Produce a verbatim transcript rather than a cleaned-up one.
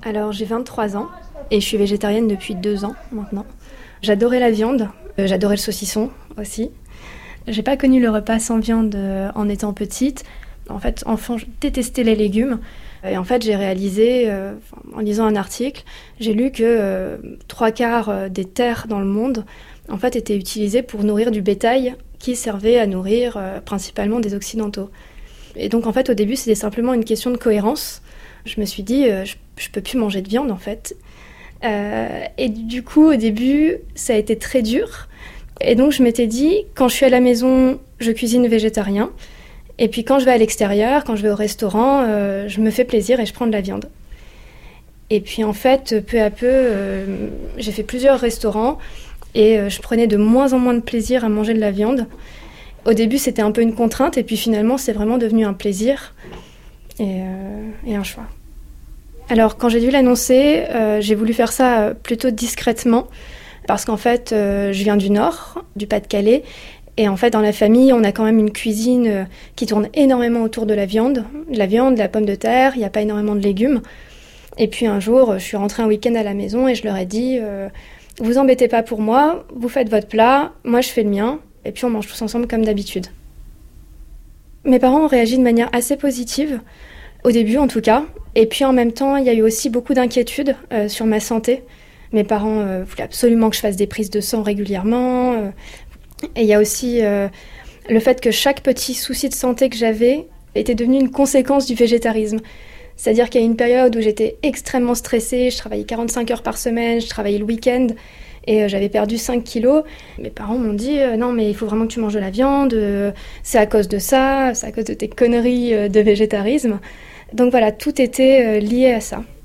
Alors j'ai vingt-trois ans et je suis végétarienne depuis deux ans maintenant. J'adorais la viande, euh, j'adorais le saucisson aussi. J'ai pas connu le repas sans viande euh, en étant petite. En fait, enfant, je détestais les légumes. Et en fait, j'ai réalisé, euh, en lisant un article, j'ai lu que euh, trois quarts des terres dans le monde en fait, étaient utilisées pour nourrir du bétail qui servait à nourrir euh, principalement des Occidentaux. Et donc en fait, au début, c'était simplement une question de cohérence. Je me suis dit, euh, je, je peux plus manger de viande en fait. Euh, et du coup, au début, ça a été très dur. Et donc, je m'étais dit, quand je suis à la maison, je cuisine végétarien. Et puis, quand je vais à l'extérieur, quand je vais au restaurant, euh, je me fais plaisir et je prends de la viande. Et puis, en fait, peu à peu, euh, j'ai fait plusieurs restaurants et euh, je prenais de moins en moins de plaisir à manger de la viande. Au début, c'était un peu une contrainte et puis finalement, c'est vraiment devenu un plaisir et, euh, et un choix. Alors, quand j'ai dû l'annoncer, euh, j'ai voulu faire ça plutôt discrètement parce qu'en fait, euh, je viens du Nord, du Pas-de-Calais, et en fait, dans la famille, on a quand même une cuisine euh, qui tourne énormément autour de la viande, de la viande, de la pomme de terre, il n'y a pas énormément de légumes. Et puis un jour, je suis rentrée un week-end à la maison et je leur ai dit euh, « Vous embêtez pas pour moi, vous faites votre plat, moi je fais le mien, et puis on mange tous ensemble comme d'habitude. » Mes parents ont réagi de manière assez positive, au début en tout cas. Et puis en même temps, il y a eu aussi beaucoup d'inquiétudes euh, sur ma santé. Mes parents euh, voulaient absolument que je fasse des prises de sang régulièrement. Euh, et il y a aussi euh, le fait que chaque petit souci de santé que j'avais était devenu une conséquence du végétarisme. C'est-à-dire qu'il y a une période où j'étais extrêmement stressée, je travaillais quarante-cinq heures par semaine, je travaillais le week-end et euh, j'avais perdu cinq kilos. Mes parents m'ont dit euh, « Non mais il faut vraiment que tu manges de la viande, euh, c'est à cause de ça, c'est à cause de tes conneries euh, de végétarisme ». Donc voilà, tout était euh, lié à ça.